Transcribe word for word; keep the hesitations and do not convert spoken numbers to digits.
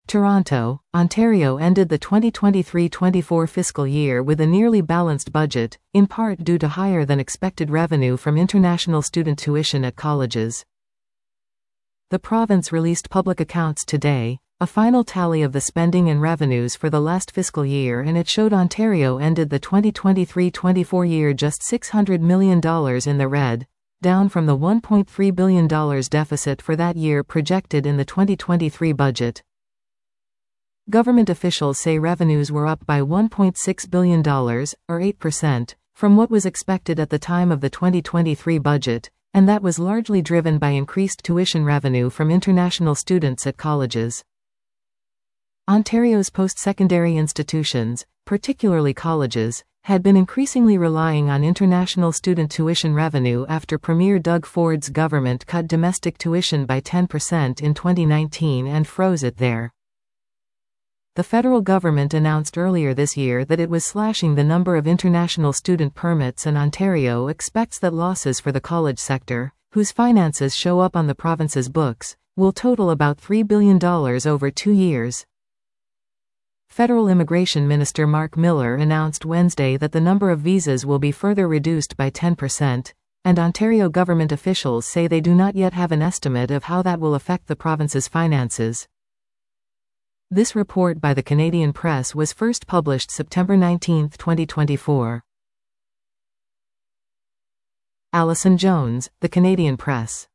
Toronto, Ontario ended the twenty twenty-three twenty-four fiscal year with a nearly balanced budget, in part due to higher than expected revenue from international student tuition at colleges. The province released public accounts today, a final tally of the spending and revenues for the last fiscal year, and it showed Ontario ended the twenty twenty-three twenty-four year just six hundred million dollars in the red, down from the one point three billion dollars deficit for that year projected in the twenty twenty-three budget. Government officials say revenues were up by one point six billion dollars, or eight percent, from what was expected at the time of the twenty twenty-three budget, and that was largely driven by increased tuition revenue from international students at colleges. Ontario's post-secondary institutions, particularly colleges, had been increasingly relying on international student tuition revenue after Premier Doug Ford's government cut domestic tuition by ten percent in twenty nineteen and froze it there. The federal government announced earlier this year that it was slashing the number of international student permits, and Ontario expects that losses for the college sector, whose finances show up on the province's books, will total about three billion dollars over two years. Federal Immigration Minister Mark Miller announced Wednesday that the number of visas will be further reduced by ten percent, and Ontario government officials say they do not yet have an estimate of how that will affect the province's finances. This report by the Canadian Press was first published September nineteenth twenty twenty-four. Alison Jones, The Canadian Press.